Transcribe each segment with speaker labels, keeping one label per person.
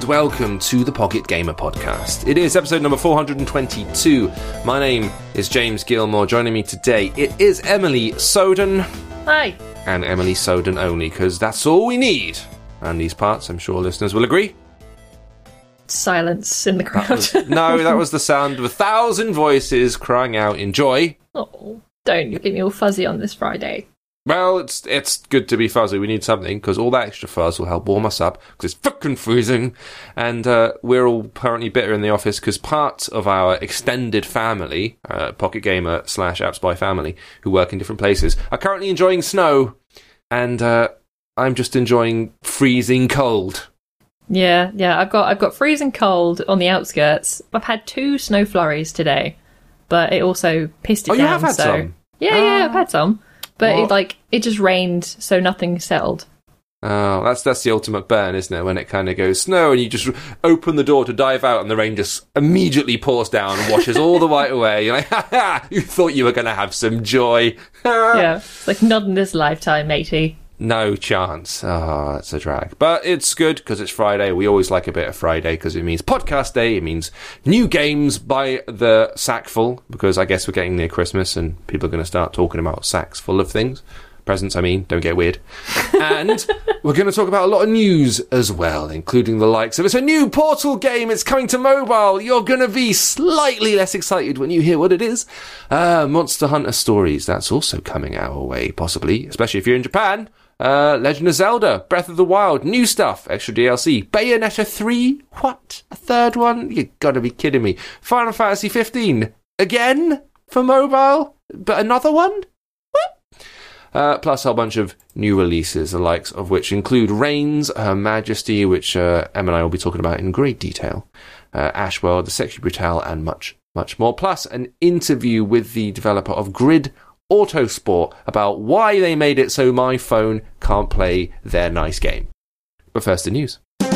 Speaker 1: welcome to the Pocket Gamer Podcast. It is episode number 422. My name is James Gilmore. Joining me today, it is Emily Soden.
Speaker 2: Hi.
Speaker 1: And Emily Soden only, because that's all we need. And these parts, I'm sure listeners will agree.
Speaker 2: Silence in the crowd.
Speaker 1: That was the sound of 1,000 voices crying out in joy.
Speaker 2: Oh, don't get me all fuzzy on this Friday.
Speaker 1: Well, it's good to be fuzzy. We need something, because all that extra fuzz will help warm us up, because it's fucking freezing. And we're all apparently bitter in the office, because part of our extended family, Pocket Gamer / AppSpy family, who work in different places, are currently enjoying snow. And I'm just enjoying freezing cold.
Speaker 2: Yeah, I've got freezing cold on the outskirts. I've had 2 snow flurries today, but it also pissed it down.
Speaker 1: You have had some?
Speaker 2: Yeah, I've had some. But it just rained, so nothing settled.
Speaker 1: Oh, that's the ultimate burn, isn't it? When it kind of goes snow and you just open the door to dive out and the rain just immediately pours down and washes all the white away. You're like, ha ha, you thought you were going to have some joy.
Speaker 2: Yeah, it's like not in this lifetime, matey.
Speaker 1: No chance. Oh, it's a drag. But it's good because it's Friday. We always like a bit of Friday because it means podcast day. It means new games by the sackful, because I guess we're getting near Christmas and people are going to start talking about sacks full of things. Presents, I mean. Don't get weird. And we're going to talk about a lot of news as well, including the likes of it's a new Portal game. It's coming to mobile. You're going to be slightly less excited when you hear what it is. Monster Hunter Stories. That's also coming our way, possibly, especially if you're in Japan. Legend of Zelda, Breath of the Wild, new stuff, extra DLC, Bayonetta 3, what? A third one? You gotta be kidding me. Final Fantasy 15, again? For mobile? But another one? What? Plus a whole bunch of new releases, the likes of which include Reigns, Her Majesty, which Em and I will be talking about in great detail, Ashworld, The Sexually Brutal, and much, much more. Plus an interview with the developer of Grid Autosport about why they made it so my phone can't play their nice game. But first, the news. So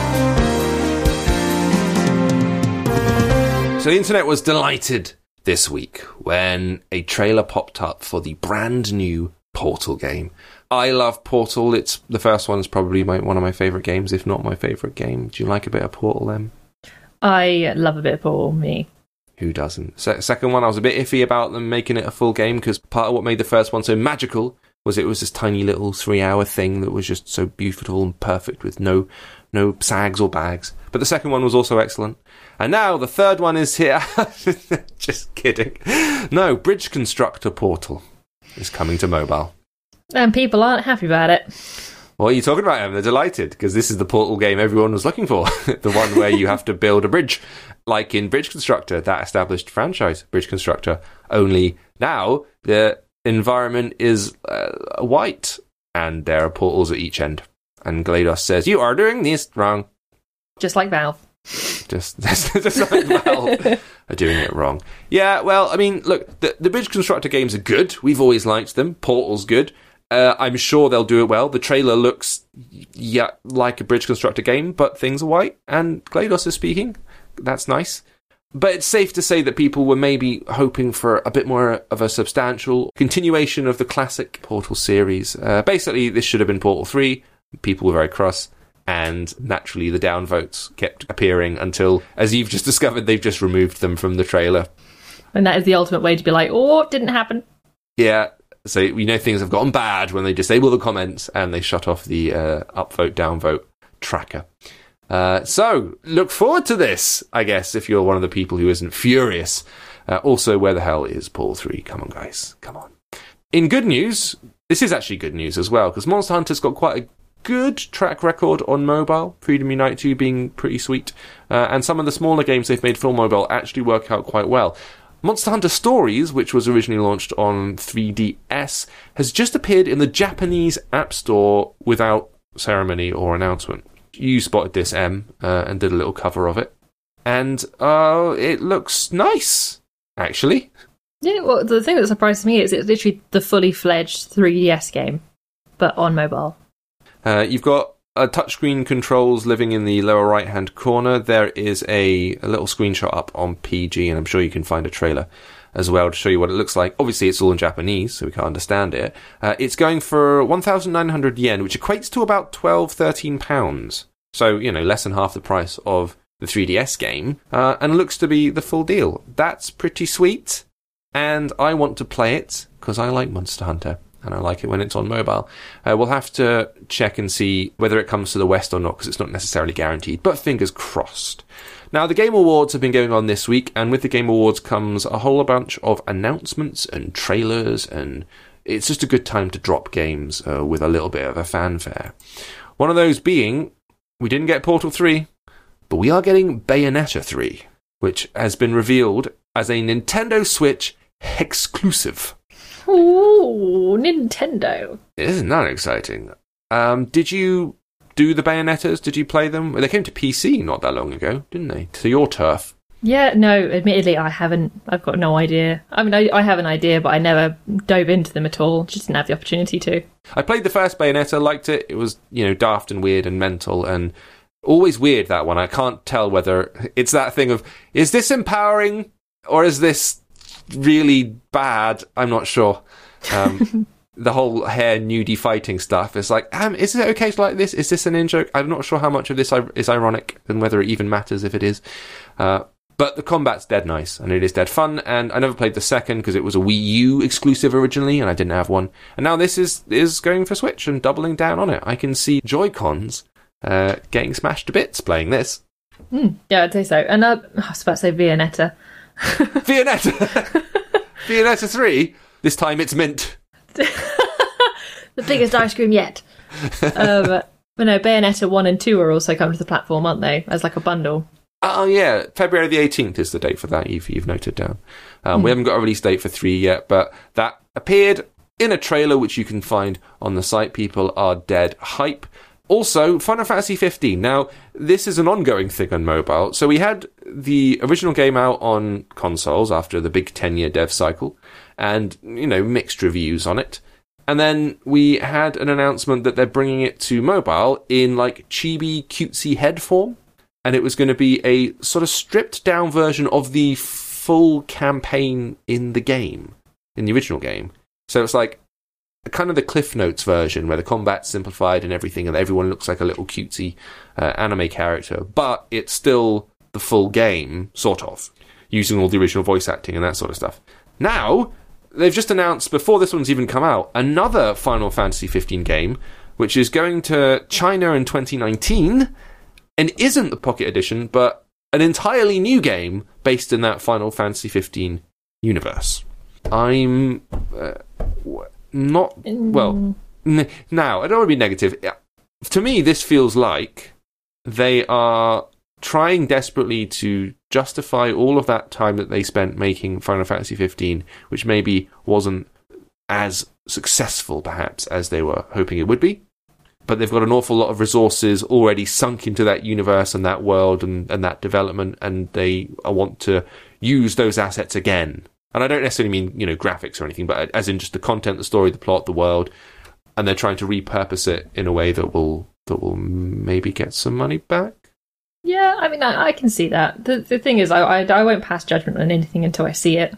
Speaker 1: the internet was delighted this week when a trailer popped up for the brand new Portal game. I love Portal. It's the first one is probably one of my favourite games, if not my favourite game. Do you like a bit of Portal, Em?
Speaker 2: I love a bit of Portal, me.
Speaker 1: Who doesn't? Second one, I was a bit iffy about them making it a full game, because part of what made the first one so magical was it was this tiny little 3-hour thing that was just so beautiful and perfect with no sags or bags. But the second one was also excellent. And now the third one is here. Just kidding. No, Bridge Constructor Portal is coming to mobile.
Speaker 2: And people aren't happy about it.
Speaker 1: What are you talking about, Em? They're delighted, because this is the Portal game everyone was looking for. The one where you have to build a bridge. Like in Bridge Constructor, that established franchise, Bridge Constructor. Only now, the environment is white, and there are portals at each end. And GLaDOS says, you are doing this wrong.
Speaker 2: Just like Valve.
Speaker 1: Just like Valve are doing it wrong. Yeah, well, I mean, look, the Bridge Constructor games are good. We've always liked them. Portal's good. I'm sure they'll do it well. The trailer looks, like a Bridge Constructor game, but things are white, and GLaDOS is speaking. That's nice. But it's safe to say that people were maybe hoping for a bit more of a substantial continuation of the classic Portal series. Basically, this should have been Portal 3. People were very cross, and naturally the downvotes kept appearing until, as you've just discovered, they've just removed them from the trailer.
Speaker 2: And that is the ultimate way to be like, oh, it didn't happen.
Speaker 1: Yeah. So we know things have gotten bad when they disable the comments and they shut off the upvote, downvote tracker. So, look forward to this, I guess, if you're one of the people who isn't furious. Also, where the hell is Portal 3? Come on, guys. Come on. In good news, this is actually good news as well, because Monster Hunter's got quite a good track record on mobile, Freedom Unite 2 being pretty sweet, and some of the smaller games they've made for mobile actually work out quite well. Monster Hunter Stories, which was originally launched on 3DS, has just appeared in the Japanese App Store without ceremony or announcement. You spotted this, Em, and did a little cover of it. And it looks nice, actually.
Speaker 2: Yeah, well, the thing that surprises me is it's literally the fully fledged 3DS game, but on mobile.
Speaker 1: You've got touchscreen controls living in the lower right-hand corner. There is a little screenshot up on PG, and I'm sure you can find a trailer as well to show you what it looks like. Obviously, it's all in Japanese, so we can't understand it. It's going for 1,900 yen, which equates to about £12, £13. So, less than half the price of the 3DS game, and looks to be the full deal. That's pretty sweet, and I want to play it because I like Monster Hunter, and I like it when it's on mobile. We'll have to check and see whether it comes to the West or not, because it's not necessarily guaranteed, but fingers crossed. Now, the Game Awards have been going on this week, and with the Game Awards comes a whole bunch of announcements and trailers, and it's just a good time to drop games with a little bit of a fanfare. One of those being, we didn't get Portal 3, but we are getting Bayonetta 3, which has been revealed as a Nintendo Switch exclusive.
Speaker 2: Ooh, Nintendo.
Speaker 1: Isn't that exciting? Did you do the Bayonettas? Did you play them? They came to PC not that long ago, didn't they? To your turf.
Speaker 2: Yeah, no, admittedly I haven't. I've got no idea. I mean, I have an idea, but I never dove into them at all. Just didn't have the opportunity to.
Speaker 1: I played the first Bayonetta, liked it. It was, daft and weird and mental, and always weird, that one. I can't tell whether it's that thing of, is this empowering or is this really bad? I'm not sure. The whole hair nudie fighting stuff is like, is it okay to like this? Is this an in-joke? I'm not sure how much of this is ironic and whether it even matters if it is. But the combat's dead nice, and it is dead fun, and I never played the second because it was a Wii U exclusive originally, and I didn't have one. And now this is going for Switch and doubling down on it. I can see Joy-Cons getting smashed to bits playing this.
Speaker 2: Yeah, I'd say so. And I was about to say Bayonetta.
Speaker 1: Bayonetta 3? This time it's mint.
Speaker 2: The biggest ice cream yet. But no, Bayonetta 1 and 2 are also coming to the platform, aren't they? As like a bundle.
Speaker 1: Oh, yeah. February the 18th is the date for that, you've noted down. We haven't got a release date for 3 yet, but that appeared in a trailer, which you can find on the site. People are dead hype. Also, Final Fantasy 15. Now, this is an ongoing thing on mobile. So we had the original game out on consoles after the big 10-year dev cycle, and, mixed reviews on it. And then we had an announcement that they're bringing it to mobile in, like, chibi, cutesy head form. And it was going to be a sort of stripped down version of the full campaign in the game, in the original game. So it's like kind of the Cliff Notes version where the combat's simplified and everything, and everyone looks like a little cutesy anime character. But it's still the full game, sort of, using all the original voice acting and that sort of stuff. Now, they've just announced, before this one's even come out, another Final Fantasy 15 game, which is going to China in 2019... and isn't the Pocket Edition, but an entirely new game based in that Final Fantasy 15 universe. I'm not... Well, now, I don't want to be negative. To me, this feels like they are trying desperately to justify all of that time that they spent making Final Fantasy 15, which maybe wasn't as successful, perhaps, as they were hoping it would be. But they've got an awful lot of resources already sunk into that universe and that world and that development, and they want to use those assets again. And I don't necessarily mean, graphics or anything, but as in just the content, the story, the plot, the world, and they're trying to repurpose it in a way that will maybe get some money back.
Speaker 2: Yeah, I mean, I can see that. The thing is, I won't pass judgment on anything until I see it.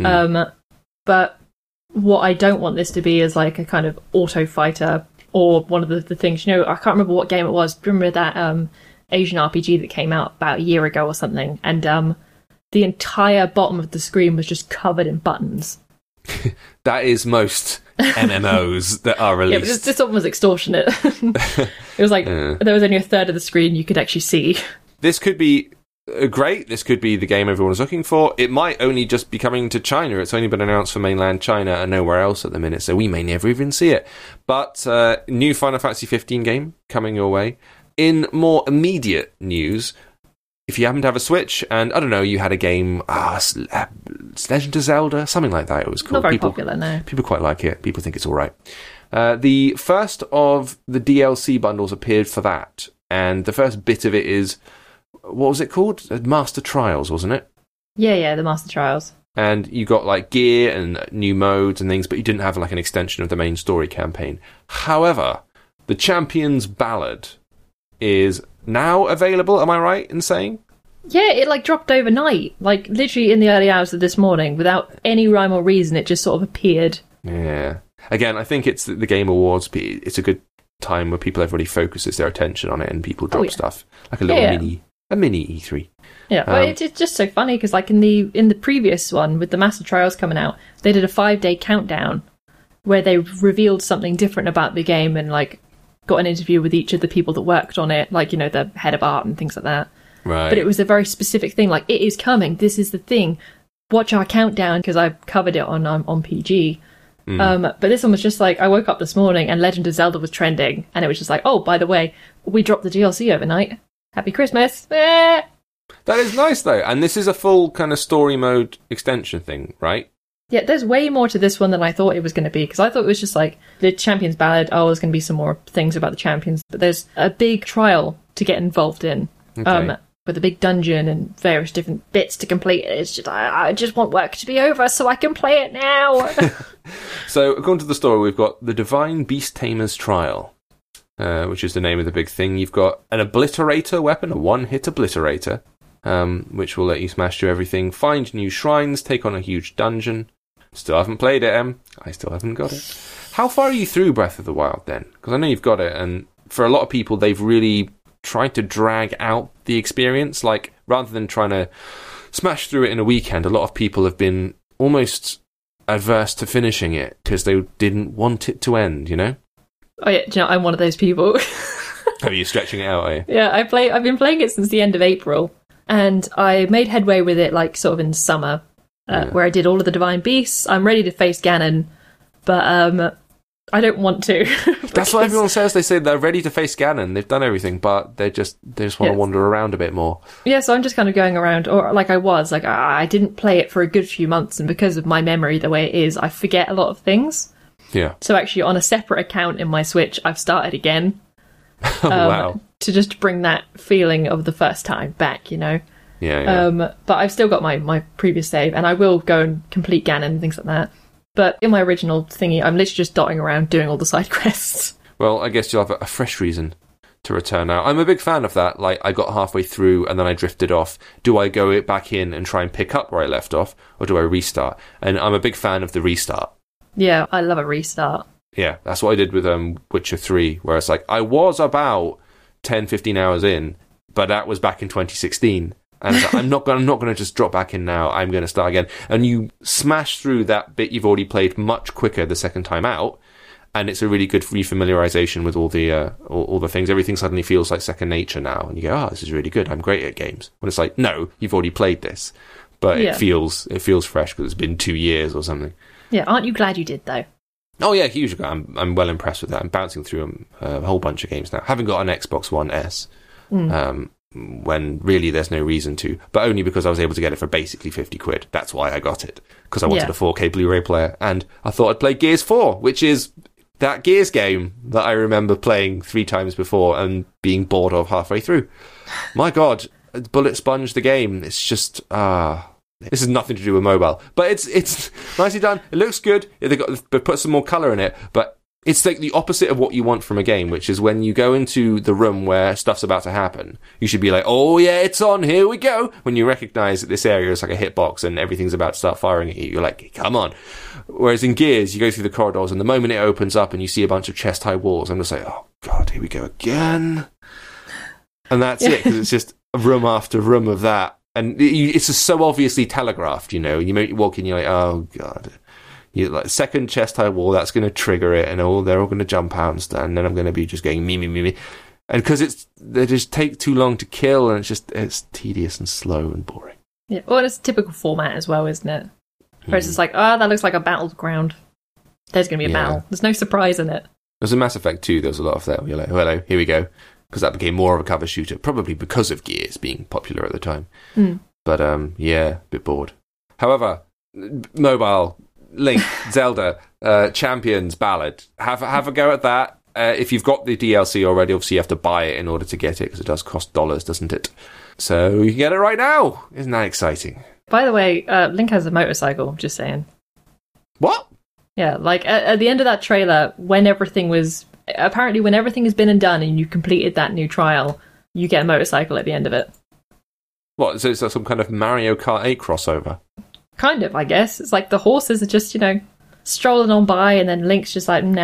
Speaker 2: But what I don't want this to be is like a kind of auto fighter. Or one of the things, I can't remember what game it was. Remember that Asian RPG that came out about a year ago or something? And the entire bottom of the screen was just covered in buttons.
Speaker 1: That is most MMOs that are released.
Speaker 2: Yeah, but this one was extortionate. It was like there was only a third of the screen you could actually see.
Speaker 1: This could be great. This could be the game everyone's looking for. It might only just be coming to China. It's only been announced for mainland China and nowhere else at the minute, so we may never even see it. But new Final Fantasy 15 game coming your way. In more immediate news, if you happen to have a Switch, and I don't know, you had a game, Legend of Zelda, something like that it was called.
Speaker 2: Not very popular, no.
Speaker 1: People quite like it. People think it's all right. The first of the DLC bundles appeared for that, and the first bit of it is, what was it called? Master Trials, wasn't it?
Speaker 2: Yeah, the Master Trials.
Speaker 1: And you got like gear and new modes and things, but you didn't have like an extension of the main story campaign. However, the Champion's Ballad is now available, am I right in saying?
Speaker 2: Yeah, it like dropped overnight. Like literally in the early hours of this morning, without any rhyme or reason, it just sort of appeared.
Speaker 1: Yeah. Again, I think it's the Game Awards. It's a good time where everybody focuses their attention on it and people drop stuff. Like a little mini E3.
Speaker 2: Yeah, but it's just so funny because like in the previous one with the Master Trials coming out, they did a 5-day countdown where they revealed something different about the game and like got an interview with each of the people that worked on it, like, you know, the head of art and things like that.
Speaker 1: Right.
Speaker 2: But it was a very specific thing, like, it is coming, this is the thing, watch our countdown, because I covered it on PG. But this one was just like, I woke up this morning and Legend of Zelda was trending, and it was just like, oh, by the way, we dropped the DLC overnight. Happy Christmas.
Speaker 1: That is nice, though. And this is a full kind of story mode extension thing, right?
Speaker 2: Yeah, there's way more to this one than I thought it was going to be, because I thought it was just like the Champions Ballad, there's going to be some more things about the champions, but there's a big trial to get involved in, with a big dungeon and various different bits to complete. It's just, I just want work to be over so I can play it now.
Speaker 1: So, according to the story, we've got the Divine Beast Tamer's Trial, which is the name of the big thing. You've got an obliterator weapon, a one-hit obliterator, which will let you smash through everything, find new shrines, take on a huge dungeon. Still haven't played it, Em. I still haven't got it. How far are you through Breath of the Wild, then? Because I know you've got it, and for a lot of people, they've really tried to drag out the experience. Like, rather than trying to smash through it in a weekend, a lot of people have been almost adverse to finishing it because they didn't want it to end, you know?
Speaker 2: Oh, yeah, do you know, I'm one of those people.
Speaker 1: Are you stretching it out, are you?
Speaker 2: Yeah, I've been playing it since the end of April, and I made headway with it, like, sort of in summer. Where I did all of the Divine Beasts. I'm ready to face Ganon, but I don't want to.
Speaker 1: That's what everyone says. They say they're ready to face Ganon. They've done everything, but they just want to wander around a bit more. Yeah,
Speaker 2: so I'm just kind of going around, or like I was, like I didn't play it for a good few months, and because of my memory the way it is, I forget a lot of things.
Speaker 1: Yeah.
Speaker 2: So actually, on a separate account in my Switch, I've started again.
Speaker 1: Wow.
Speaker 2: To just bring that feeling of the first time back, you know.
Speaker 1: Yeah.
Speaker 2: But I've still got my previous save, and I will go and complete Ganon and things like that. But in my original thingy, I'm literally just dotting around doing all the side quests.
Speaker 1: Well, I guess you'll have a fresh reason to return now. I'm a big fan of that. Like, I got halfway through and then I drifted off. Do I go back in and try and pick up where I left off, or do I restart? And I'm a big fan of the restart.
Speaker 2: Yeah, I love a restart.
Speaker 1: Yeah, that's what I did with Witcher 3, where it's like, I was about 10, 15 hours in, but that was back in 2016. And like, I'm not going to just drop back in now. I'm going to start again. And you smash through that bit you've already played much quicker the second time out, and it's a really good refamiliarization with all the things. Everything suddenly feels like second nature now, and you go, this is really good. I'm great at games. When it's like, no, you've already played this, but it feels fresh because it's been 2 years or something.
Speaker 2: Yeah, aren't you glad you did though?
Speaker 1: Oh yeah, hugely. I'm well impressed with that. I'm bouncing through a whole bunch of games now. Haven't got an Xbox One S. When really there's no reason to, but only because I was able to get it for basically 50 quid. That's why I got it, because I wanted a 4K Blu-ray player, and I thought I'd play Gears 4, which is that Gears game that I remember playing 3 times before and being bored of halfway through. My God, Bullet Sponge the game, it's just, this has nothing to do with mobile, but it's nicely done. It looks good. They put some more colour in it, but it's like the opposite of what you want from a game, which is when you go into the room where stuff's about to happen, you should be like, oh yeah, it's on, here we go. When you recognise that this area is like a hitbox and everything's about to start firing at you, you're like, come on. Whereas in Gears, you go through the corridors, and the moment it opens up and you see a bunch of chest-high walls, I'm just like, oh God, here we go again. And that's it, because it's just room after room of that. And it's just so obviously telegraphed, you know. You walk in, you're like, oh God. You like second chest high wall, that's going to trigger it, and they're all going to jump out and stuff, and then I'm going to be just going me, and because they just take too long to kill, and it's tedious and slow and boring.
Speaker 2: Yeah, well, it's a typical format as well, isn't it? Where it's just like, that looks like a battleground. There's going to be a battle. There's no surprise in it.
Speaker 1: There's a Mass Effect 2. There was a lot of that. Where you're like, hello, here we go, because that became more of a cover shooter, probably because of Gears being popular at the time. But a bit bored. However, mobile. Link, Zelda, Champions Ballad. Have a go at that. If you've got the DLC already, obviously you have to buy it in order to get it, because it does cost dollars, doesn't it? So you can get it right now. Isn't that exciting?
Speaker 2: By the way, Link has a motorcycle, just saying.
Speaker 1: What?
Speaker 2: Yeah, like at the end of that trailer, when everything has been and done and you completed that new trial, you get a motorcycle at the end of it.
Speaker 1: What, so it's some kind of Mario Kart 8 crossover?
Speaker 2: Kind of, I guess. It's like the horses are just, strolling on by, and then Link's just like, nah,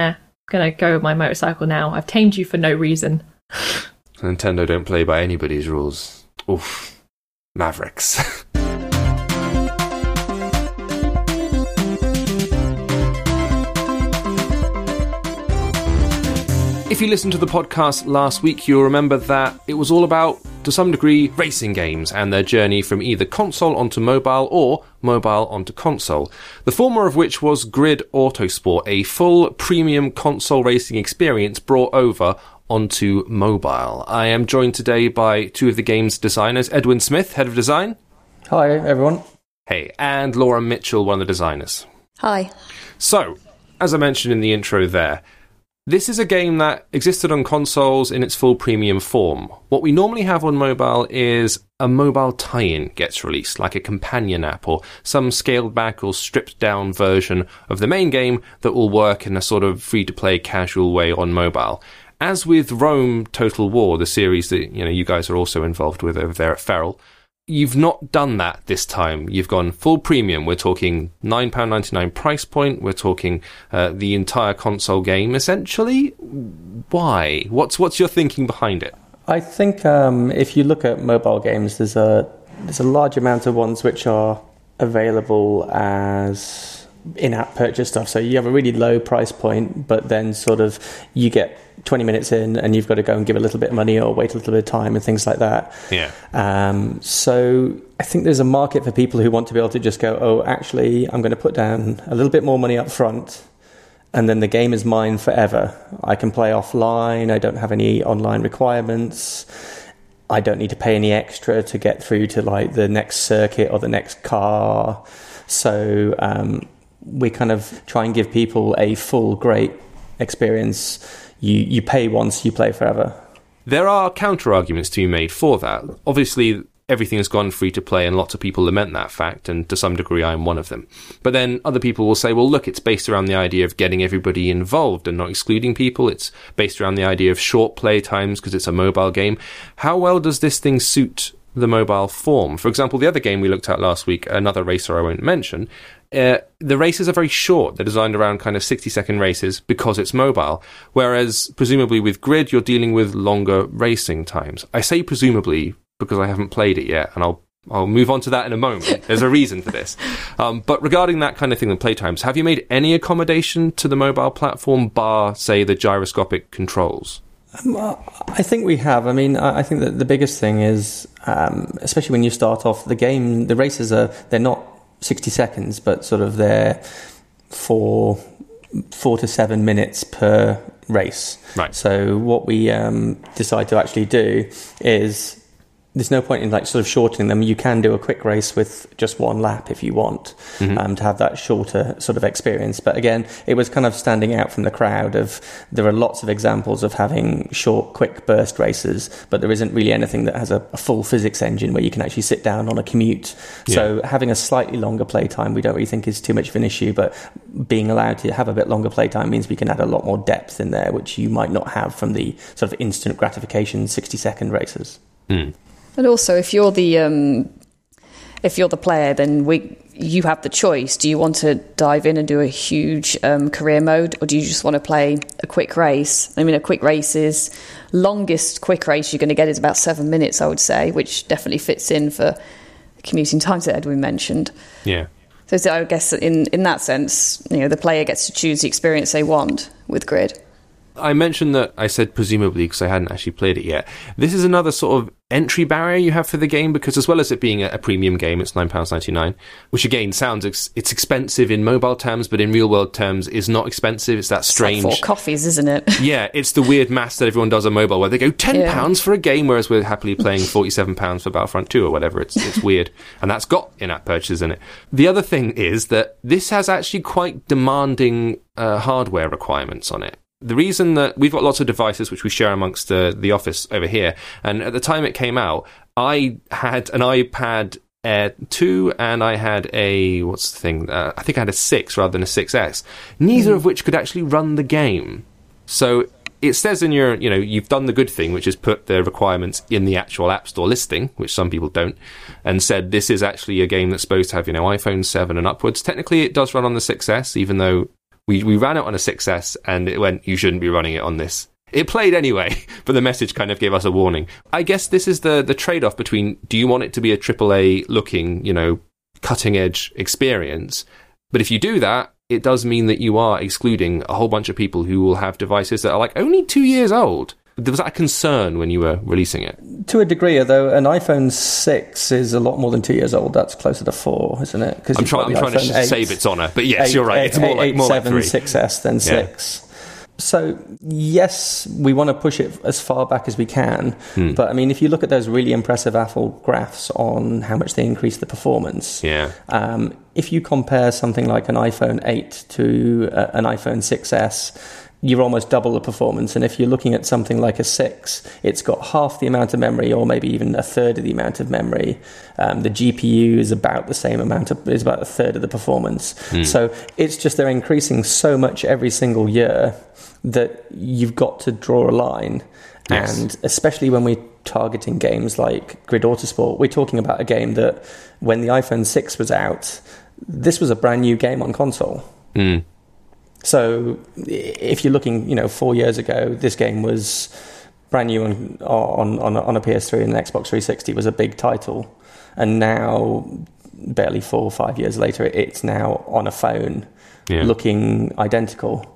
Speaker 2: gonna go with my motorcycle now. I've tamed you for no reason.
Speaker 1: Nintendo don't play by anybody's rules. Oof. Mavericks. If you listened to the podcast last week, you'll remember that it was all about, to some degree, racing games and their journey from either console onto mobile or mobile onto console. The former of which was Grid Autosport, a full premium console racing experience brought over onto mobile. I am joined today by two of the game's designers, Edwin Smith, head of design.
Speaker 3: Hi, everyone.
Speaker 1: Hey, and Laura Mitchell, one of the designers.
Speaker 4: Hi.
Speaker 1: So, as I mentioned in the intro there, this is a game that existed on consoles in its full premium form. What we normally have on mobile is a mobile tie-in gets released, like a companion app or some scaled back or stripped down version of the main game that will work in a sort of free-to-play casual way on mobile. As with Rome Total War, the series that you guys are also involved with over there at Feral, you've not done that this time. You've gone full premium. We're talking £9.99 price point. We're talking the entire console game, essentially. Why? What's your thinking behind it?
Speaker 3: I think if you look at mobile games, there's a large amount of ones which are available as in-app purchase stuff. So you have a really low price point, but then sort of you get 20 minutes in and you've got to go and give a little bit of money or wait a little bit of time and things like that.
Speaker 1: Yeah.
Speaker 3: So I think there's a market for people who want to be able to just go, oh, actually, I'm going to put down a little bit more money up front and then the game is mine forever. I can play offline. I don't have any online requirements. I don't need to pay any extra to get through to like the next circuit or the next car. So we kind of try and give people a full, great experience. You pay once, you play forever.
Speaker 1: There are counter-arguments to be made for that. Obviously, everything's gone free-to-play, and lots of people lament that fact, and to some degree I'm one of them. But then other people will say, well, look, it's based around the idea of getting everybody involved and not excluding people. It's based around the idea of short play times because it's a mobile game. How well does this thing suit the mobile form? For example, the other game we looked at last week, another racer I won't mention, the races are very short. They're designed around kind of 60-second races because it's mobile. Whereas, presumably with Grid, you're dealing with longer racing times. I say presumably because I haven't played it yet, and I'll move on to that in a moment. There's a reason for this. But regarding that kind of thing, the play times, have you made any accommodation to the mobile platform, bar, say, the gyroscopic controls?
Speaker 3: I think we have. I mean, I think that the biggest thing is, especially when you start off the game, the races they're not 60 seconds, but sort of they're 4 to 7 minutes per race.
Speaker 1: Right.
Speaker 3: So what we decide to actually do is, there's no point in like sort of shortening them. You can do a quick race with just one lap if you want, to have that shorter sort of experience. But again, it was kind of standing out from the crowd of, there are lots of examples of having short, quick burst races, but there isn't really anything that has a full physics engine where you can actually sit down on a commute. Yeah. So having a slightly longer playtime, we don't really think is too much of an issue, but being allowed to have a bit longer playtime means we can add a lot more depth in there, which you might not have from the sort of instant gratification 60-second races.
Speaker 1: Mm.
Speaker 4: And also, if you're the player, then you have the choice. Do you want to dive in and do a huge career mode, or do you just want to play a quick race? I mean, a quick race is longest quick race you're going to get is about 7 minutes, I would say, which definitely fits in for the commuting times that Edwin mentioned.
Speaker 1: Yeah.
Speaker 4: So I guess in that sense, the player gets to choose the experience they want with Grid.
Speaker 1: I mentioned that I said presumably because I hadn't actually played it yet. This is another sort of entry barrier you have for the game, because as well as it being a premium game, it's £9.99, which again sounds it's expensive in mobile terms, but in real world terms is not expensive. It's that strange...
Speaker 4: It's like 4 coffees, isn't it?
Speaker 1: Yeah, it's the weird maths that everyone does on mobile where they go £10 for a game, whereas we're happily playing £47 for Battlefront 2 or whatever. It's weird. And that's got in-app purchases in it. The other thing is that this has actually quite demanding hardware requirements on it. The reason that we've got lots of devices which we share amongst the office over here, and at the time it came out, I had an iPad Air 2 and I had a, what's the thing, I think I had a 6 rather than a 6S, neither of which could actually run the game. So it says in your, you've done the good thing, which is put the requirements in the actual App Store listing, which some people don't, and said this is actually a game that's supposed to have, iPhone 7 and upwards. Technically it does run on the 6S, even though We ran it on a 6S, and it went, you shouldn't be running it on this. It played anyway, but the message kind of gave us a warning. I guess this is the trade-off between, do you want it to be a AAA-looking, cutting-edge experience? But if you do that, it does mean that you are excluding a whole bunch of people who will have devices that are like only 2 years old. Was that a concern when you were releasing it?
Speaker 3: To a degree, although an iPhone 6 is a lot more than 2 years old. That's closer to 4, isn't it?
Speaker 1: I'm trying to save its honour, but yes, you're right. It's more like
Speaker 3: 7,
Speaker 1: 3.
Speaker 3: 6S than 6. So, yes, we want to push it as far back as we can. But, I mean, if you look at those really impressive Apple graphs on how much they increase the performance, if you compare something like an iPhone 8 to an iPhone 6S, you're almost double the performance. And if you're looking at something like a 6, it's got half the amount of memory, or maybe even a third of the amount of memory. The GPU is about the same amount, is about a third of the performance. So it's just they're increasing so much every single year that you've got to draw a line.
Speaker 1: Yes.
Speaker 3: And especially when we're targeting games like Grid Autosport, we're talking about a game that when the iPhone 6 was out, this was a brand new game on console. So if you're looking, 4 years ago, this game was brand new on a PS3, and an Xbox 360 was a big title. And now, barely 4 or 5 years later, it's now on a phone looking identical.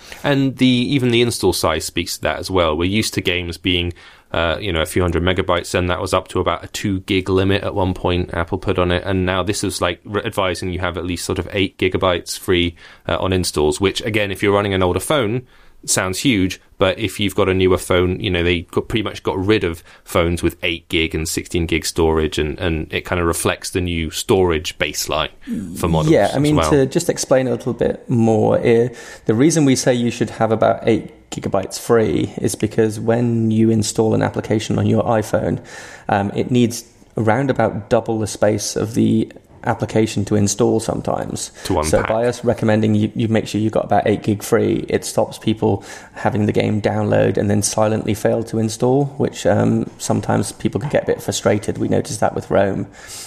Speaker 1: And even the install size speaks to that as well. We're used to games being, a few hundred megabytes, and that was up to about a 2 gig limit at one point Apple put on it. And now this is like advising you have at least sort of 8 gigabytes free on installs, which again, if you're running an older phone, sounds huge. But if you've got a newer phone, they pretty much got rid of phones with 8 gig and 16 gig storage, and it kind of reflects the new storage baseline for models.
Speaker 3: Yeah, I mean, to just explain a little bit more, the reason we say you should have about 8 gigabytes free is because when you install an application on your iPhone, it needs around about double the space of the application to install sometimes. So by us recommending you make sure you've got about 8 gig free, it stops people having the game download and then silently fail to install, which sometimes people can get a bit frustrated. We noticed that with Rome.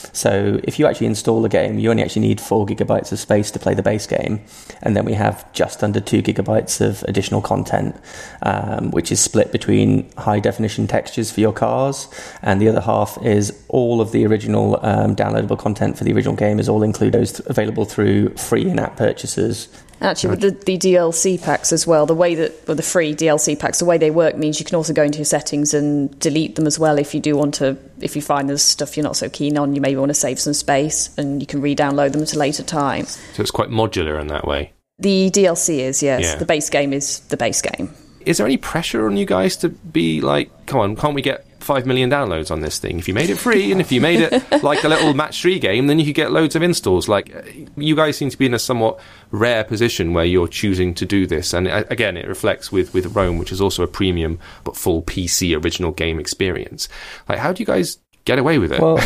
Speaker 3: So if you actually install a game, you only actually need 4 gigabytes of space to play the base game, and then we have just under 2 gigabytes of additional content, which is split between high definition textures for your cars, and the other half is all of the original downloadable content for the original game is all included, available through free in-app purchases.
Speaker 4: Actually, with the DLC packs as well, the way that with the free DLC packs, the way they work means you can also go into your settings and delete them as well if you do want to. If you find there's stuff you're not so keen on, you maybe want to save some space, and you can re-download them at a later time.
Speaker 1: So it's quite modular in that way.
Speaker 4: The DLC is, yes.
Speaker 1: Yeah.
Speaker 4: The base game is the base game.
Speaker 1: Is there any pressure on you guys to be like, come on, can't we get 5 million downloads on this thing? If you made it free, and if you made it like a little match 3 game, then you could get loads of installs. Like, you guys seem to be in a somewhat rare position where you're choosing to do this. And again, it reflects with Rome, which is also a premium but full PC original game experience. Like, how do you guys get away with it?
Speaker 3: Well,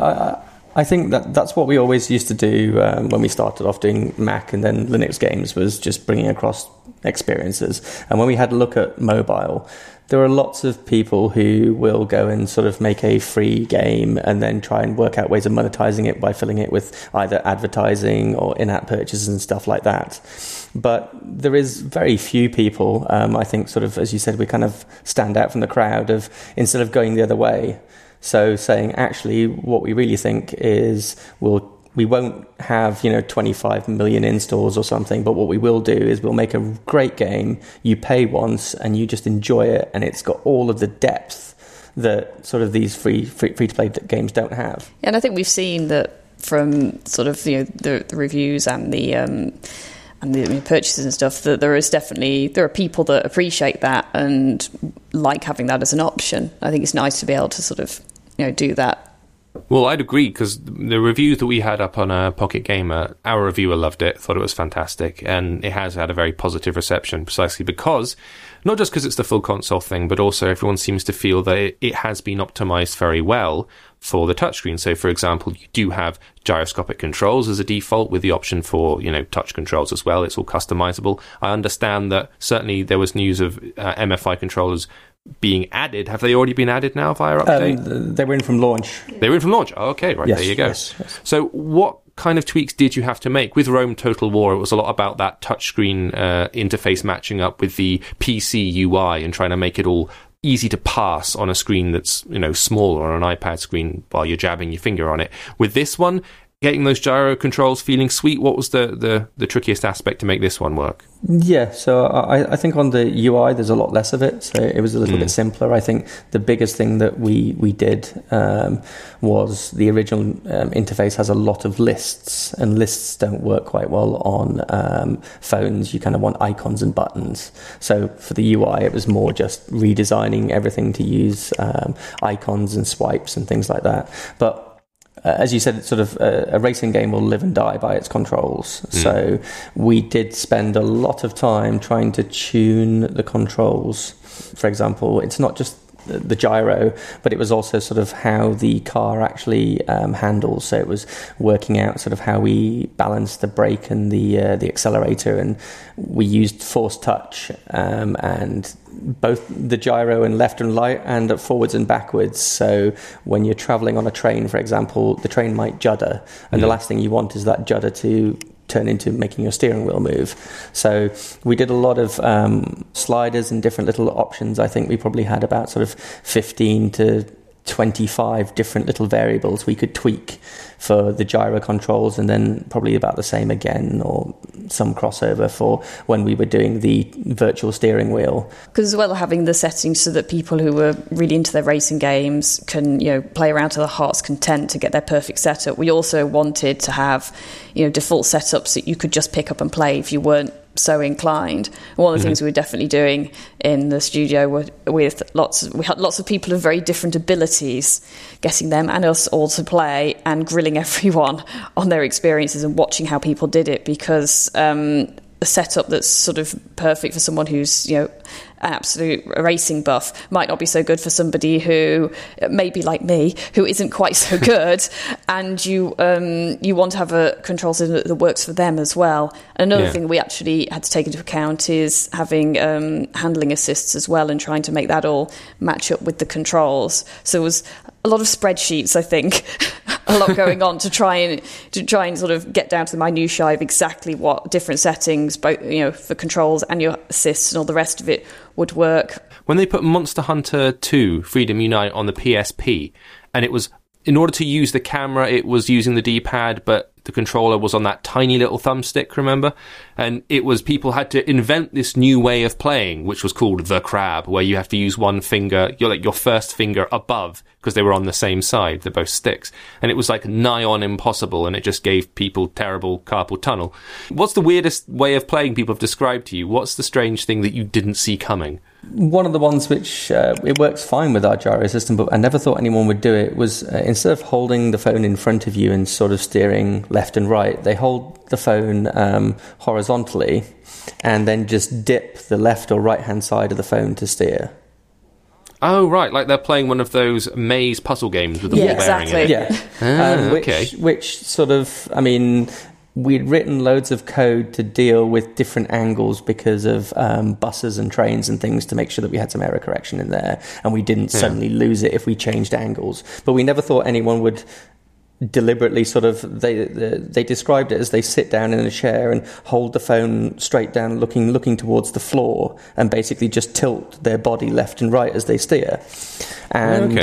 Speaker 3: I think that's what we always used to do when we started off doing Mac and then Linux games, was just bringing across experiences. And when we had a look at mobile, there are lots of people who will go and sort of make a free game and then try and work out ways of monetizing it by filling it with either advertising or in-app purchases and stuff like that. But there is very few people, I think, sort of, as you said, we kind of stand out from the crowd of, instead of going the other way, so saying, actually, what we really think is we won't have 25 million installs or something, but what we will do is we'll make a great game. You pay once and you just enjoy it, and it's got all of the depth that sort of these free to play games don't have.
Speaker 4: Yeah, and I think we've seen that from sort of the reviews and the purchases and stuff, that there are people that appreciate that and like having that as an option. I think it's nice to be able to sort of do that.
Speaker 1: Well, I'd agree, because the review that we had up on Pocket Gamer, our reviewer loved it, thought it was fantastic, and it has had a very positive reception, precisely because, not just because it's the full console thing, but also everyone seems to feel that it has been optimized very well for the touchscreen. So, for example, you do have gyroscopic controls as a default, with the option for, touch controls as well. It's all customizable. I understand that certainly there was news of MFI controllers being added. Have they already been added now via update?
Speaker 3: They were in from launch.
Speaker 1: They were in from launch. Oh, okay, right,
Speaker 3: yes,
Speaker 1: there you go.
Speaker 3: Yes.
Speaker 1: So what kind of tweaks did you have to make? With Rome Total War, it was a lot about that touchscreen interface matching up with the PC UI and trying to make it all easy to pass on a screen that's, small, or an iPad screen while you're jabbing your finger on it. With this one, getting those gyro controls feeling sweet, what was the trickiest aspect to make this one work?
Speaker 3: Yeah, so I think on the UI there's a lot less of it, so it was a little bit simpler. I think the biggest thing that we did was the original interface has a lot of lists, and lists don't work quite well on phones. You kind of want icons and buttons. So for the UI it was more just redesigning everything to use icons and swipes and things like that. But as you said, it's sort of a racing game will live and die by its controls. So we did spend a lot of time trying to tune the controls. For example, it's not just the gyro, but it was also sort of how the car actually handles. So it was working out sort of how we balance the brake and the accelerator, and we used force touch and both the gyro and left and right and forwards and backwards. So when you're traveling on a train, for example, the train might judder, and the last thing you want is that judder to turn into making your steering wheel move. So we did a lot of sliders and different little options. I think we probably had about sort of 15 to 25 different little variables we could tweak for the gyro controls, and then probably about the same again, or some crossover for when we were doing the virtual steering wheel.
Speaker 4: Because as well, having the settings so that people who were really into their racing games can, play around to their heart's content to get their perfect setup. We also wanted to have, default setups that you could just pick up and play if you weren't so inclined. One of the things we were definitely doing in the studio we had lots of people of very different abilities, getting them and us all to play and grilling everyone on their experiences and watching how people did it, because a setup that's sort of perfect for someone who's an absolute racing buff might not be so good for somebody who may be like me, who isn't quite so good, and you want to have a control system that works for them as well. Another thing we actually had to take into account is having handling assists as well, and trying to make that all match up with the controls. So it was a lot of spreadsheets, I think, a lot going on to try and sort of get down to the minutiae of exactly what different settings, both for controls and your assists and all the rest of it, would work.
Speaker 1: When they put Monster Hunter 2 Freedom Unite on the PSP, and it was, in order to use the camera, it was using the D-pad, but the controller was on that tiny little thumbstick, remember? And it was, people had to invent this new way of playing, which was called the crab, where you have to use one finger, your first finger above, because they were on the same side, they're both sticks. And it was like nigh on impossible, and it just gave people terrible carpal tunnel. What's the weirdest way of playing people have described to you? What's the strange thing that you didn't see coming?
Speaker 3: One of the ones which it works fine with our gyro system, but I never thought anyone would do it, was instead of holding the phone in front of you and sort of steering left and right, they hold the phone horizontally and then just dip the left or right hand side of the phone to steer.
Speaker 1: Oh, right, like they're playing one of those maze puzzle games with the ball bearing in it.
Speaker 3: Yeah, which sort of, we'd written loads of code to deal with different angles because of buses and trains and things, to make sure that we had some error correction in there, and we didn't suddenly lose it if we changed angles. But we never thought anyone would deliberately sort of, they described it as they sit down in a chair and hold the phone straight down, looking towards the floor, and basically just tilt their body left and right as they steer. And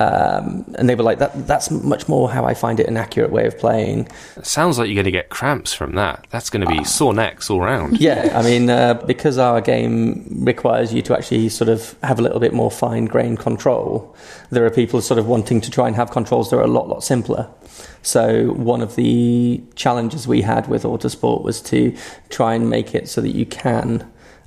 Speaker 3: and they were like, that's much more how I find it an accurate way of playing.
Speaker 1: It sounds like you're going to get cramps from that. That's going to be sore necks all round.
Speaker 3: Yeah, because our game requires you to actually sort of have a little bit more fine-grained control, there are people sort of wanting to try and have controls that are a lot simpler. So one of the challenges we had with Autosport was to try and make it so that you can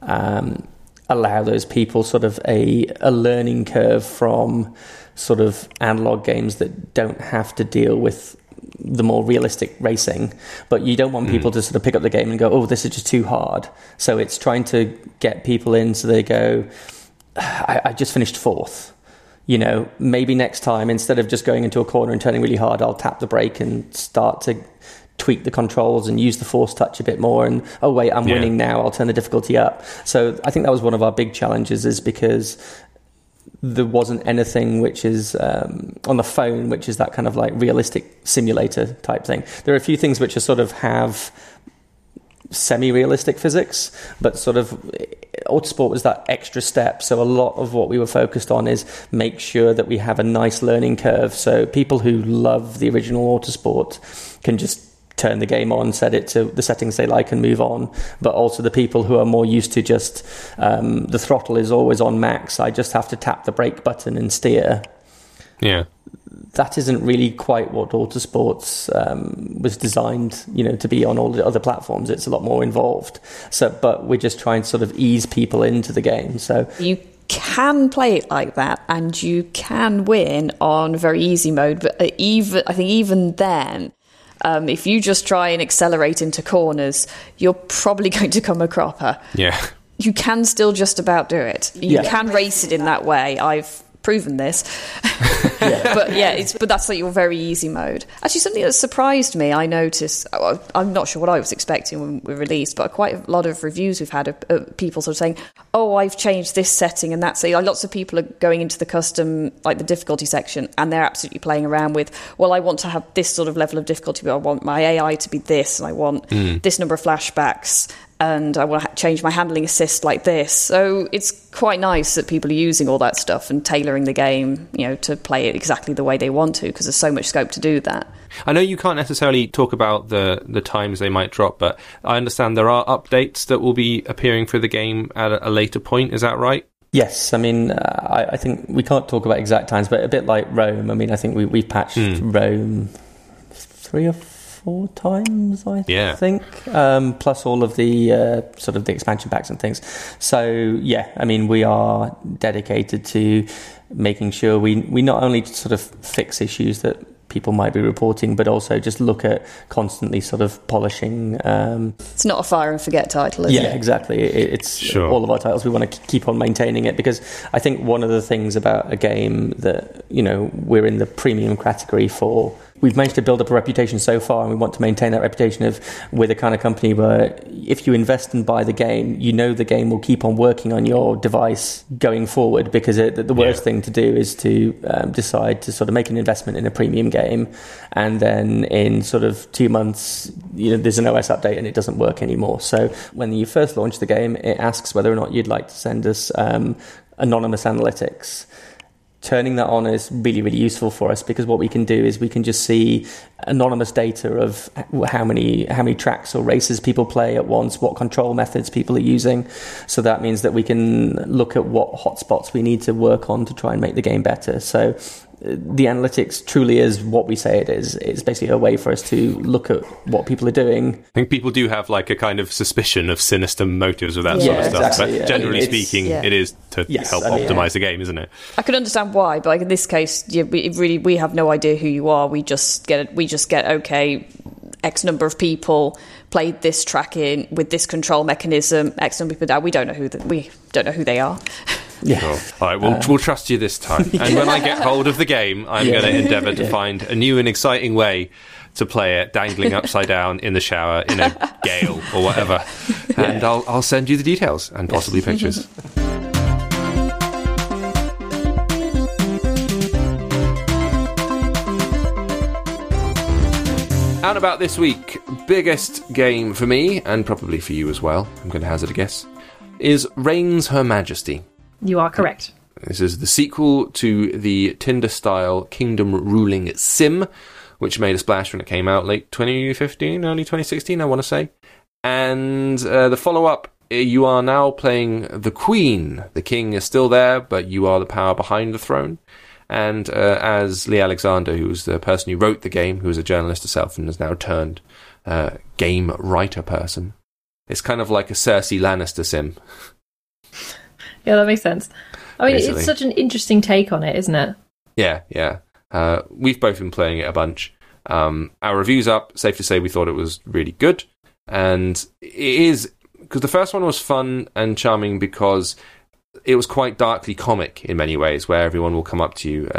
Speaker 3: allow those people sort of a learning curve from sort of analog games that don't have to deal with the more realistic racing, but you don't want people to sort of pick up the game and go, oh, this is just too hard. So it's trying to get people in so they go, I just finished fourth. Maybe next time, instead of just going into a corner and turning really hard, I'll tap the brake and start to tweak the controls and use the force touch a bit more, and oh wait, I'm winning now, I'll turn the difficulty up. So I think that was one of our big challenges, is because there wasn't anything which is on the phone, which is that kind of like realistic simulator type thing. There are a few things which are sort of have semi-realistic physics, but sort of Autosport was that extra step. So a lot of what we were focused on is make sure that we have a nice learning curve. So people who love the original Autosport can just turn the game on, set it to the settings they like and move on. But also the people who are more used to just the throttle is always on max, I just have to tap the brake button and steer.
Speaker 1: Yeah.
Speaker 3: That isn't really quite what Autosports was designed, to be on all the other platforms. It's a lot more involved. But we're just trying to sort of ease people into the game. So
Speaker 4: you can play it like that, and you can win on very easy mode. But I think even then, if you just try and accelerate into corners, you're probably going to come a cropper.
Speaker 1: Yeah.
Speaker 4: You can still just about do it. You can race it in that way. I've proven this. But that's like your very easy mode. Actually, something that surprised me, I noticed, I'm not sure what I was expecting when we released, but quite a lot of reviews we've had of people sort of saying, oh, I've changed this setting and that. So lots of people are going into the custom, like the difficulty section, and they're absolutely playing around with, well, I want to have this sort of level of difficulty, but I want my AI to be this, and I want this number of flashbacks, and I want to change my handling assist like this. So it's quite nice that people are using all that stuff and tailoring the game, to play it exactly the way they want to, because there's so much scope to do that.
Speaker 1: I know you can't necessarily talk about the times they might drop, but I understand there are updates that will be appearing for the game at a later point. Is that right?
Speaker 3: Yes, I mean, I think we can't talk about exact times, but a bit like Rome. I mean, I think we've patched Rome 3 or 4 times, I think, plus all of the sort of the expansion packs and things. So, yeah, I mean, we are dedicated to making sure we not only sort of fix issues that people might be reporting, but also just look at constantly sort of polishing.
Speaker 4: It's not a fire and forget title, is it?
Speaker 3: Yeah, exactly. It's all of our titles. We want to keep on maintaining it, because I think one of the things about a game that, we're in the premium category for. We've managed to build up a reputation so far, and we want to maintain that reputation of we're the kind of company where if you invest and buy the game, the game will keep on working on your device going forward, because the worst thing to do is to decide to sort of make an investment in a premium game, and then in sort of 2 months, there's an OS update and it doesn't work anymore. So when you first launch the game, it asks whether or not you'd like to send us anonymous analytics. Turning that on is really, really useful for us, because what we can do is we can just see anonymous data of how many tracks or races people play at once, what control methods people are using. So that means that we can look at what hotspots we need to work on to try and make the game better. So the analytics truly is what we say it is. It's basically a way for us to look at what people are doing.
Speaker 1: I think people do have like a kind of suspicion of sinister motives with that sort of stuff.
Speaker 3: Exactly,
Speaker 1: but generally speaking, it is to help optimize the game, isn't it?
Speaker 4: I can understand why, but like in this case, we have no idea who you are. We just get okay, X number of people played this track in with this control mechanism. X number of people. We don't know who they are.
Speaker 3: Yeah.
Speaker 1: Sure. All right, we'll trust you this time. And when I get hold of the game, I'm going to endeavour to find a new and exciting way to play it, dangling upside down in the shower in a gale or whatever. And I'll send you the details and possibly pictures. Out about this week, biggest game for me, and probably for you as well, I'm going to hazard a guess, is Reigns Her Majesty.
Speaker 2: You are correct.
Speaker 1: This is the sequel to the Tinder-style kingdom-ruling sim, which made a splash when it came out late 2015, early 2016, I want to say. And the follow-up, you are now playing the Queen. The King is still there, but you are the power behind the throne. And as Lee Alexander, who was the person who wrote the game, who was a journalist herself and has now turned game writer person, it's kind of like a Cersei Lannister sim.
Speaker 2: Yeah, that makes sense. I mean,
Speaker 1: Basically.
Speaker 2: It's such an interesting take on it, isn't it?
Speaker 1: Yeah. We've both been playing it a bunch. Our review's up. Safe to say we thought it was really good. And it is, because the first one was fun and charming because it was quite darkly comic in many ways, where everyone will come up to you and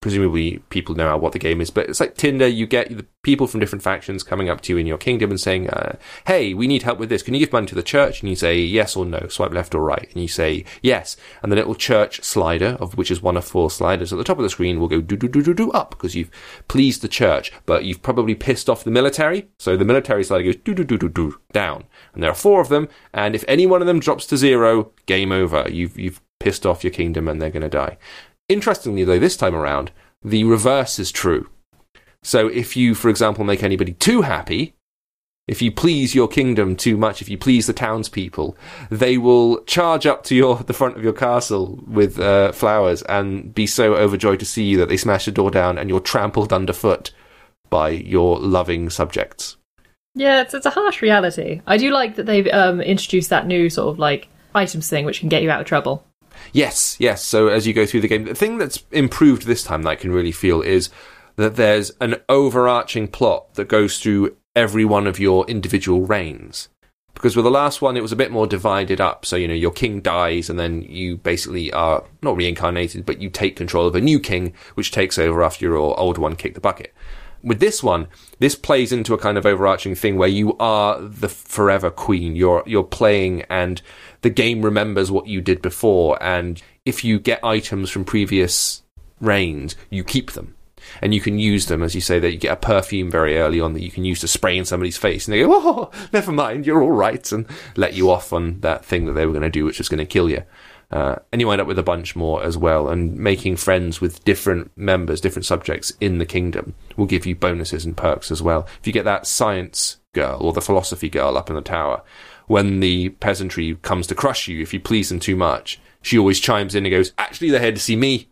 Speaker 1: presumably people know what the game is, but it's like Tinder. You get the people from different factions coming up to you in your kingdom and saying, hey, we need help with this. Can you give money to the church? And you say yes or no, swipe left or right. And you say yes. And the little church slider, of which is one of 4 sliders at the top of the screen, will go do up because you've pleased the church, but you've probably pissed off the military. So the military slider goes do down. And there are 4 of them. And if any one of them drops to 0, game over. You've pissed off your kingdom and they're going to die. Interestingly, though, this time around, the reverse is true. So if you, for example, make anybody too happy, if you please your kingdom too much, if you please the townspeople, they will charge up to the front of your castle with flowers and be so overjoyed to see you that they smash the door down and you're trampled underfoot by your loving subjects.
Speaker 2: Yeah, it's a harsh reality. I do like that they've introduced that new sort of like items thing which can get you out of trouble.
Speaker 1: Yes. So as you go through the game, the thing that's improved this time that I can really feel is that there's an overarching plot that goes through every one of your individual reigns. Because with the last one, it was a bit more divided up. So, your king dies and then you basically are not reincarnated, but you take control of a new king, which takes over after your old one kicked the bucket. With this one, this plays into a kind of overarching thing where you are the forever queen. You're playing and the game remembers what you did before. And if you get items from previous reigns, you keep them. And you can use them, as you say, that you get a perfume very early on that you can use to spray in somebody's face. And they go, oh, never mind, you're all right. And let you off on that thing that they were going to do, which was going to kill you. And you end up with a bunch more as well. And making friends with different members, different subjects in the kingdom will give you bonuses and perks as well. If you get that science girl or the philosophy girl up in the tower, when the peasantry comes to crush you, if you please them too much, she always chimes in and goes, actually, they're here to see me.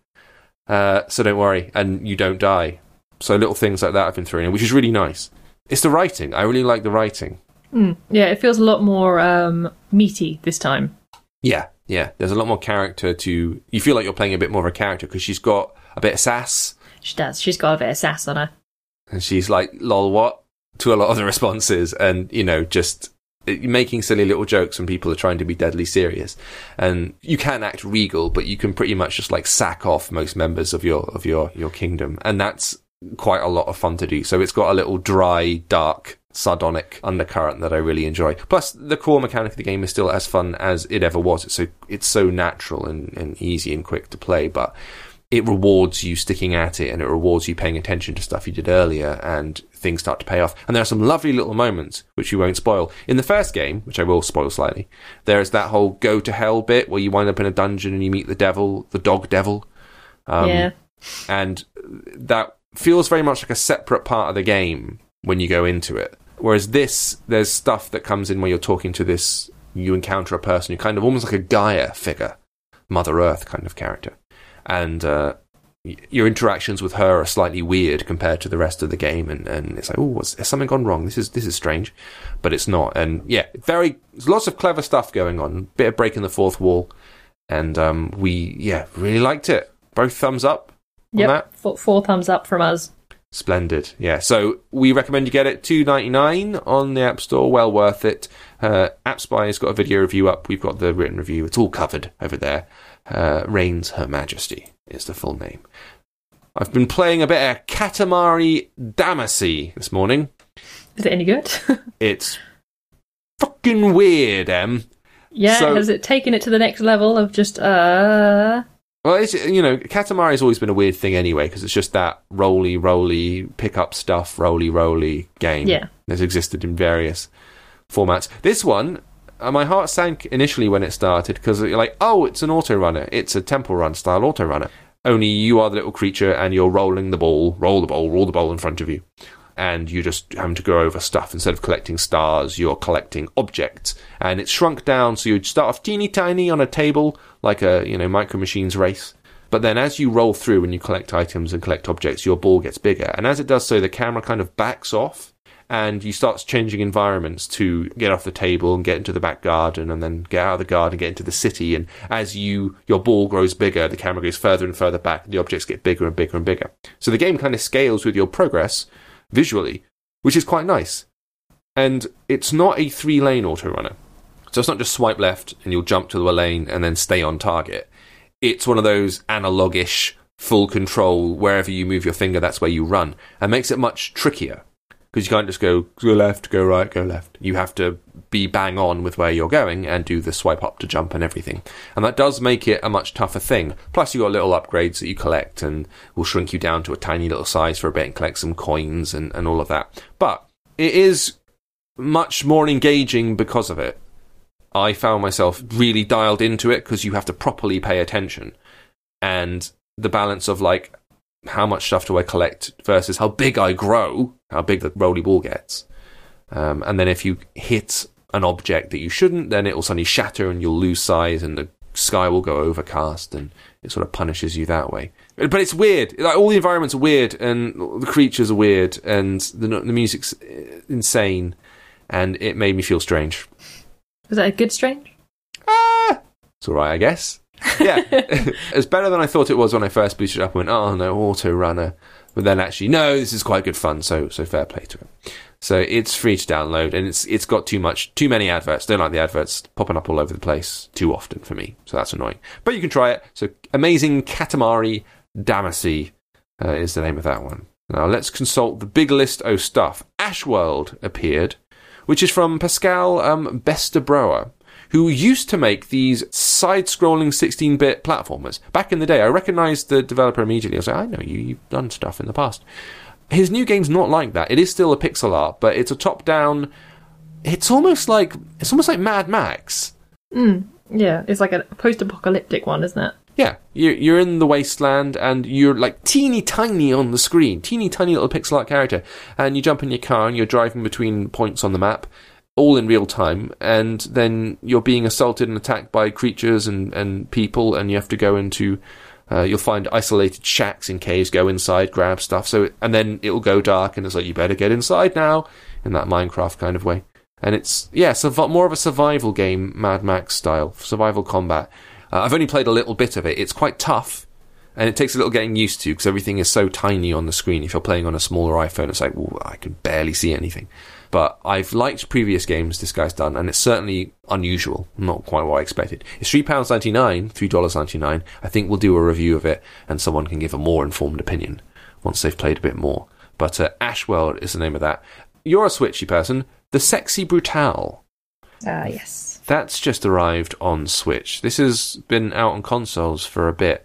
Speaker 1: So don't worry. And you don't die. So little things like that have been thrown in, which is really nice. It's the writing. I really like the writing.
Speaker 2: Yeah, it feels a lot more meaty this time.
Speaker 1: Yeah. There's a lot more character to... You feel like you're playing a bit more of a character because she's got a bit of sass.
Speaker 2: She does. She's got a bit of sass on her.
Speaker 1: And she's like, lol, what? To a lot of the responses. And, just making silly little jokes when people are trying to be deadly serious. And you can act regal, but you can pretty much just like sack off most members of your kingdom. And that's quite a lot of fun to do. So it's got a little dry, dark, sardonic undercurrent that I really enjoy. Plus, the core mechanic of the game is still as fun as it ever was. It's so natural and easy and quick to play, but it rewards you sticking at it and it rewards you paying attention to stuff you did earlier and things start to pay off. And there are some lovely little moments, which you won't spoil. In the first game, which I will spoil slightly, there's that whole go to hell bit where you wind up in a dungeon and you meet the devil, the dog devil.
Speaker 2: Yeah.
Speaker 1: And that feels very much like a separate part of the game when you go into it. Whereas this, there's stuff that comes in where you're talking to this, you encounter a person who kind of almost like a Gaia figure, Mother Earth kind of character. And your interactions with her are slightly weird compared to the rest of the game, and it's like, oh, has something gone wrong? This is strange, but it's not. And yeah, there's lots of clever stuff going on, bit of breaking the fourth wall, and we really liked it. Both thumbs up on that.
Speaker 2: 4 thumbs up from us.
Speaker 1: Splendid, yeah. So we recommend you get it, $2.99 on the App Store. Well worth it. AppSpy's got a video review up. We've got the written review. It's all covered over there. Reigns Her Majesty is the full name. I've been playing a bit of Katamari Damacy this morning.
Speaker 2: Is it any good?
Speaker 1: It's fucking weird, Em.
Speaker 2: Yeah, so, has it taken it to the next level of just,
Speaker 1: Well, it's, Katamari's always been a weird thing anyway, because it's just that roly, pick up stuff, roly game.
Speaker 2: Yeah.
Speaker 1: That's existed in various formats. This one, my heart sank initially when it started, because you're like, oh, it's an auto runner. It's a temple run style auto runner. Only you are the little creature and you're rolling the ball, roll the ball in front of you. And you're just having to go over stuff. Instead of collecting stars, you're collecting objects. And it's shrunk down, so you'd start off teeny tiny on a table, like a, Micro Machines race. But then as you roll through and you collect items and collect objects, your ball gets bigger. And as it does so, the camera kind of backs off, and you start changing environments to get off the table and get into the back garden, and then get out of the garden and get into the city. And as your ball grows bigger, the camera goes further and further back, and the objects get bigger and bigger and bigger. So the game kind of scales with your progress visually, which is quite nice. And it's not a 3-lane autorunner. So it's not just swipe left and you'll jump to a lane and then stay on target. It's one of those analog-ish full control. Wherever you move your finger, that's where you run, and makes it much trickier. Because you can't just go left, go right, go left. You have to be bang on with where you're going and do the swipe up to jump and everything. And that does make it a much tougher thing. Plus, you've got little upgrades that you collect and will shrink you down to a tiny little size for a bit and collect some coins and all of that. But it is much more engaging because of it. I found myself really dialed into it because you have to properly pay attention. And the balance of, like, how much stuff do I collect versus how big I grow, how big the roly ball gets. And then if you hit an object that you shouldn't, then it will suddenly shatter and you'll lose size and the sky will go overcast and it sort of punishes you that way. But it's weird. Like, all the environments are weird and the creatures are weird and the music's insane and it made me feel strange.
Speaker 2: Was that a good strange?
Speaker 1: It's alright, I guess. Yeah, it's better than I thought it was when I first boosted it up and went, oh no, auto runner. But then actually, no, this is quite good fun, so fair play to it. So it's free to download, and it's got too many adverts. Don't like the adverts popping up all over the place too often for me, so that's annoying. But you can try it. So Amazing Katamari Damacy is the name of that one. Now let's consult the big list of stuff. Ashworld appeared, which is from Pascal Bestebroa, who used to make these side-scrolling 16-bit platformers. Back in the day, I recognised the developer immediately. I was like, I know you, you've done stuff in the past. His new game's not like that. It is still a pixel art, but it's a top-down... It's almost like Mad Max.
Speaker 2: Yeah, it's like a post-apocalyptic one, isn't it?
Speaker 1: Yeah, you're in the wasteland, and you're like teeny tiny on the screen. Teeny tiny little pixel art character. And you jump in your car, and you're driving between points on the map, all in real time, and then you're being assaulted and attacked by creatures and people, and you have to go into you'll find isolated shacks and caves, go inside, grab stuff, and then it'll go dark and it's like, you better get inside now, in that Minecraft kind of way. And it's more of a survival game, Mad Max style, survival combat. I've only played a little bit of it. It's quite tough, and it takes a little getting used to because everything is so tiny on the screen. If you're playing on a smaller iPhone, it's like, I can barely see anything. But I've liked previous games this guy's done, and it's certainly unusual. Not quite what I expected. It's £3.99, $3.99. I think we'll do a review of it, and someone can give a more informed opinion once they've played a bit more. But Ashworld is the name of that. You're a Switchy person. The Sexy Brutale.
Speaker 2: Yes.
Speaker 1: That's just arrived on Switch. This has been out on consoles for a bit.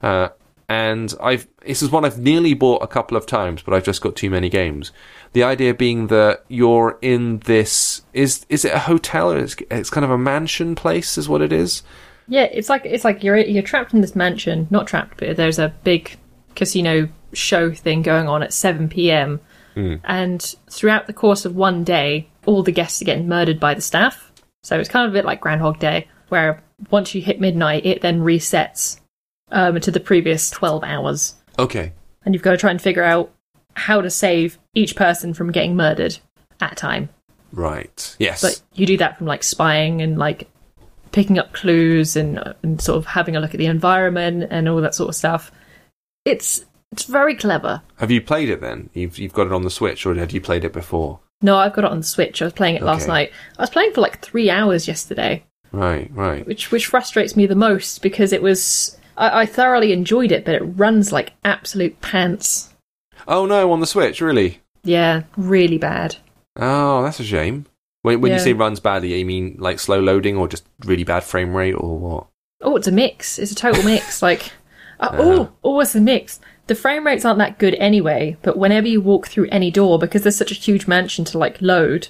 Speaker 1: And this is one I've nearly bought a couple of times, but I've just got too many games. The idea being that you're in this... Is it a hotel? It's kind of a mansion place, is what it is?
Speaker 2: Yeah, it's like you're trapped in this mansion. Not trapped, but there's a big casino show thing going on at 7 p.m. And throughout the course of one day, all the guests are getting murdered by the staff. So it's kind of a bit like Groundhog Day, where once you hit midnight, it then resets to the previous 12 hours.
Speaker 1: Okay.
Speaker 2: And you've got to try and figure out how to save each person from getting murdered at a time.
Speaker 1: Right. Yes.
Speaker 2: But you do that from like spying and like picking up clues and sort of having a look at the environment and all that sort of stuff. It's very clever.
Speaker 1: Have you played it then? You've got it on the Switch, or had you played it before?
Speaker 2: No, I've got it on the Switch. I was playing it last night. I was playing for like 3 hours yesterday.
Speaker 1: Right.
Speaker 2: Which frustrates me the most because it was... I thoroughly enjoyed it, but it runs like absolute pants.
Speaker 1: Oh no, on the Switch, really?
Speaker 2: Yeah, really bad.
Speaker 1: Oh, that's a shame. When you say runs badly, you mean like slow loading or just really bad frame rate or what?
Speaker 2: Oh, it's a mix. It's a total mix. Like, it's a mix. The frame rates aren't that good anyway, but whenever you walk through any door, because there's such a huge mansion to like load,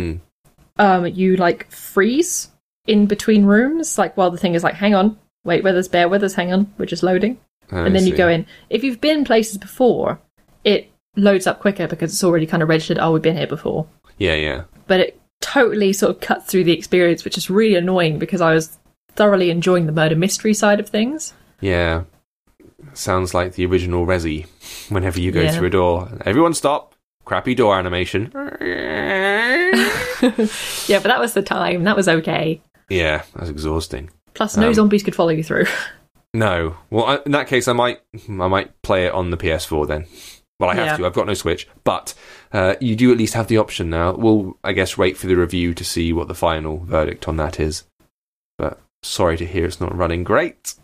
Speaker 2: you like freeze in between rooms, like while the thing is like, hang on, wait, where there's bear withers, hang on, we're just loading. And then you go in. If you've been places before, it loads up quicker because it's already kind of registered, we've been here before.
Speaker 1: Yeah.
Speaker 2: But it totally sort of cuts through the experience, which is really annoying because I was thoroughly enjoying the murder mystery side of things. Yeah.
Speaker 1: Sounds like the original Resi. Whenever you go through a door, everyone stop. Crappy door animation.
Speaker 2: Yeah, but that was the time. That was okay.
Speaker 1: Yeah, that's exhausting.
Speaker 2: Plus, no zombies could follow you through.
Speaker 1: No. Well, in that case, I might play it on the PS4 then. Well, I have to. I've got no Switch. But you do at least have the option now. We'll, I guess, wait for the review to see what the final verdict on that is. But sorry to hear it's not running great.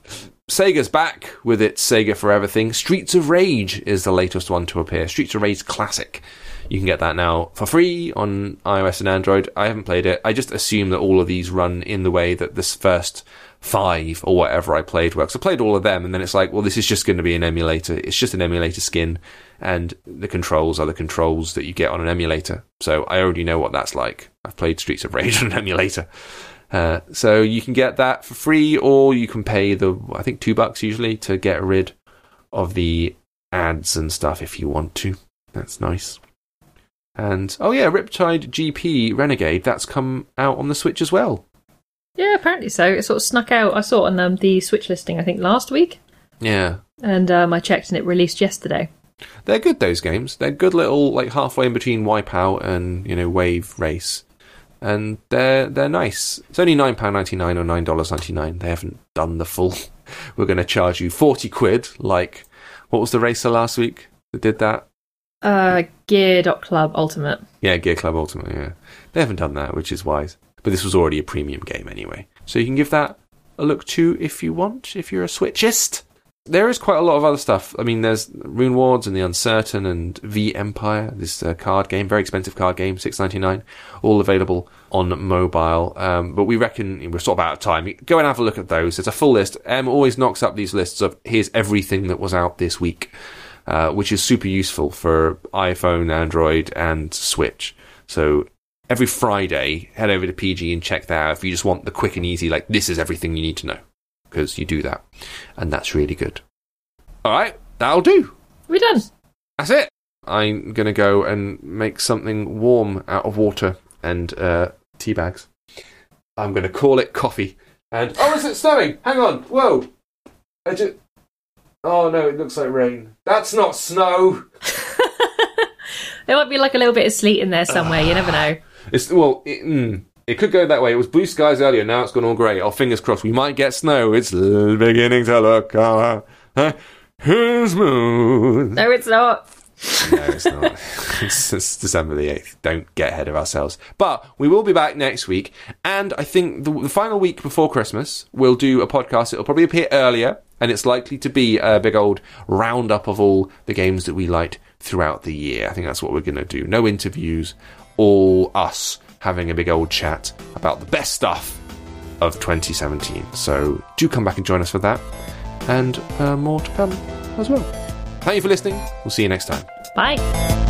Speaker 1: Sega's back with its Sega Forever thing. Streets of Rage is the latest one to appear. Streets of Rage Classic. You can get that now for free on iOS and Android. I haven't played it. I just assume that all of these run in the way that this first 5 or whatever I played works. I played all of them, and then it's like, well, this is just going to be an emulator. It's just an emulator skin, and the controls are the controls that you get on an emulator. So I already know what that's like. I've played Streets of Rage on an emulator. So you can get that for free, or you can pay I think $2 usually to get rid of the ads and stuff if you want to. That's nice. And, oh yeah, Riptide GP Renegade, that's come out on the Switch as well.
Speaker 2: Yeah, apparently so. It sort of snuck out. I saw it on the Switch listing, I think, last week.
Speaker 1: Yeah.
Speaker 2: And I checked and it released yesterday.
Speaker 1: They're good, those games. They're good little, like, halfway in between Wipeout and, Wave Race. And they're nice. It's only £9.99 or $9.99. They haven't done the full, we're going to charge you 40 quid, like, what was the racer last week that did that?
Speaker 2: Gear.Club Ultimate.
Speaker 1: Yeah, Gear Club Ultimate, yeah. They haven't done that, which is wise. But this was already a premium game anyway. So you can give that a look too if you want, if you're a Switchist. There is quite a lot of other stuff. I mean, there's Rune Wards and The Uncertain and V Empire, this card game, very expensive card game, $6.99, all available on mobile. But we reckon we're sort of out of time. Go and have a look at those. It's a full list. Em always knocks up these lists of here's everything that was out this week, which is super useful for iPhone, Android, and Switch. So every Friday, head over to PG and check that out if you just want the quick and easy, like, this is everything you need to know. Because you do that. And that's really good. Alright, that'll do.
Speaker 2: We're done.
Speaker 1: That's it. I'm going to go and make something warm out of water and tea bags. I'm going to call it coffee. And, oh, is it snowing? Hang on. Whoa. Oh, no, it looks like rain. That's not snow.
Speaker 2: There might be like a little bit of sleet in there somewhere. You never know.
Speaker 1: It could go that way. It was blue skies earlier, now it's gone all grey. Oh, fingers crossed, we might get snow. It's beginning to look smooth.
Speaker 2: No, it's not.
Speaker 1: No, it's not. It's December the 8th. Don't get ahead of ourselves. But we will be back next week, and I think the final week before Christmas, we'll do a podcast. It'll probably appear earlier, and it's likely to be a big old roundup of all the games that we liked throughout the year. I think that's what we're going to do. No interviews, all us having a big old chat about the best stuff of 2017. So do come back and join us for that, and more to come as well. Thank you for listening. We'll see you next time.
Speaker 2: Bye.